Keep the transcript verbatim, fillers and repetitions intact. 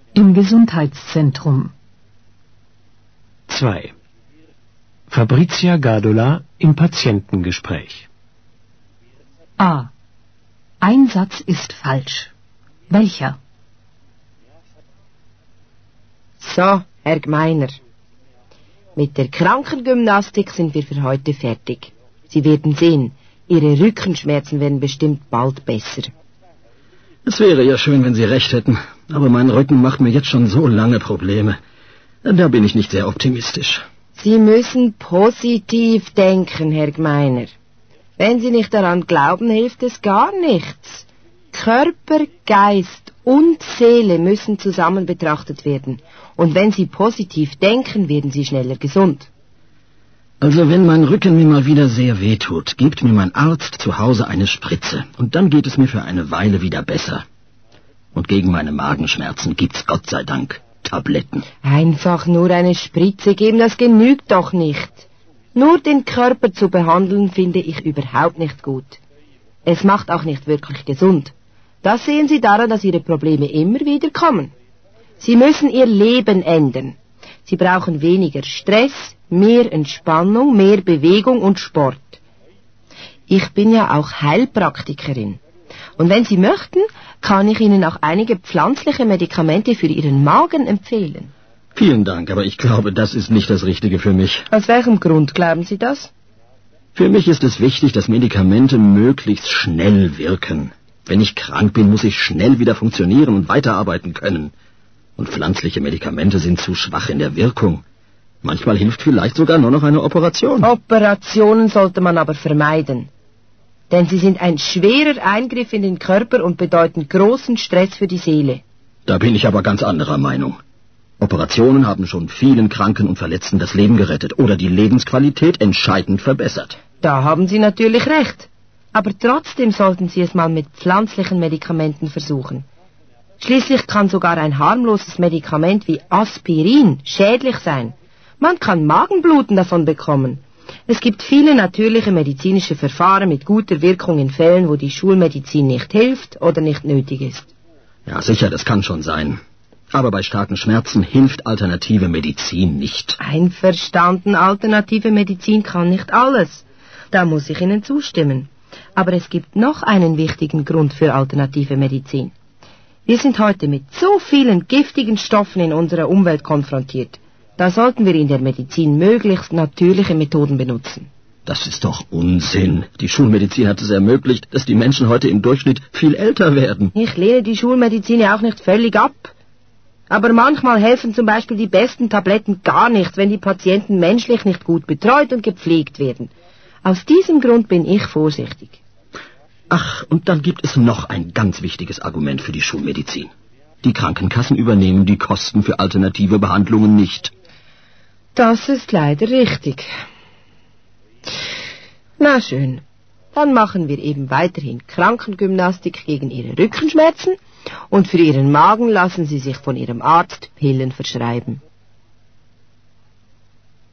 Im Gesundheitszentrum. zwei. Fabrizia Gadola im Patientengespräch. A. Ein Satz ist falsch. Welcher? So, Herr Gmeiner. Mit der Krankengymnastik sind wir für heute fertig. Sie werden sehen, Ihre Rückenschmerzen werden bestimmt bald besser. Es wäre ja schön, wenn Sie recht hätten, aber mein Rücken macht mir jetzt schon so lange Probleme. Da bin ich nicht sehr optimistisch. Sie müssen positiv denken, Herr Gmeiner. Wenn Sie nicht daran glauben, hilft es gar nichts. Körper, Geist und Seele müssen zusammen betrachtet werden. Und wenn Sie positiv denken, werden Sie schneller gesund. Also wenn mein Rücken mir mal wieder sehr weh tut, gibt mir mein Arzt zu Hause eine Spritze. Und dann geht es mir für eine Weile wieder besser. Und gegen meine Magenschmerzen gibt's Gott sei Dank Tabletten. Einfach nur eine Spritze geben, das genügt doch nicht. Nur den Körper zu behandeln, finde ich überhaupt nicht gut. Es macht auch nicht wirklich gesund. Das sehen Sie daran, dass Ihre Probleme immer wieder kommen. Sie müssen Ihr Leben ändern. Sie brauchen weniger Stress, mehr Entspannung, mehr Bewegung und Sport. Ich bin ja auch Heilpraktikerin. Und wenn Sie möchten, kann ich Ihnen auch einige pflanzliche Medikamente für Ihren Magen empfehlen. Vielen Dank, aber ich glaube, das ist nicht das Richtige für mich. Aus welchem Grund glauben Sie das? Für mich ist es wichtig, dass Medikamente möglichst schnell wirken. Wenn ich krank bin, muss ich schnell wieder funktionieren und weiterarbeiten können. Und pflanzliche Medikamente sind zu schwach in der Wirkung. Manchmal hilft vielleicht sogar nur noch eine Operation. Operationen sollte man aber vermeiden. Denn sie sind ein schwerer Eingriff in den Körper und bedeuten großen Stress für die Seele. Da bin ich aber ganz anderer Meinung. Operationen haben schon vielen Kranken und Verletzten das Leben gerettet oder die Lebensqualität entscheidend verbessert. Da haben Sie natürlich recht. Aber trotzdem sollten Sie es mal mit pflanzlichen Medikamenten versuchen. Schließlich kann sogar ein harmloses Medikament wie Aspirin schädlich sein. Man kann Magenbluten davon bekommen. Es gibt viele natürliche medizinische Verfahren mit guter Wirkung in Fällen, wo die Schulmedizin nicht hilft oder nicht nötig ist. Ja, sicher, das kann schon sein. Aber bei starken Schmerzen hilft alternative Medizin nicht. Einverstanden, alternative Medizin kann nicht alles. Da muss ich Ihnen zustimmen. Aber es gibt noch einen wichtigen Grund für alternative Medizin. Wir sind heute mit so vielen giftigen Stoffen in unserer Umwelt konfrontiert. Da sollten wir in der Medizin möglichst natürliche Methoden benutzen. Das ist doch Unsinn. Die Schulmedizin hat es ermöglicht, dass die Menschen heute im Durchschnitt viel älter werden. Ich lehne die Schulmedizin ja auch nicht völlig ab. Aber manchmal helfen zum Beispiel die besten Tabletten gar nicht, wenn die Patienten menschlich nicht gut betreut und gepflegt werden. Aus diesem Grund bin ich vorsichtig. Ach, und dann gibt es noch ein ganz wichtiges Argument für die Schulmedizin. Die Krankenkassen übernehmen die Kosten für alternative Behandlungen nicht. Das ist leider richtig. Na schön, dann machen wir eben weiterhin Krankengymnastik gegen Ihre Rückenschmerzen und für Ihren Magen lassen Sie sich von Ihrem Arzt Pillen verschreiben.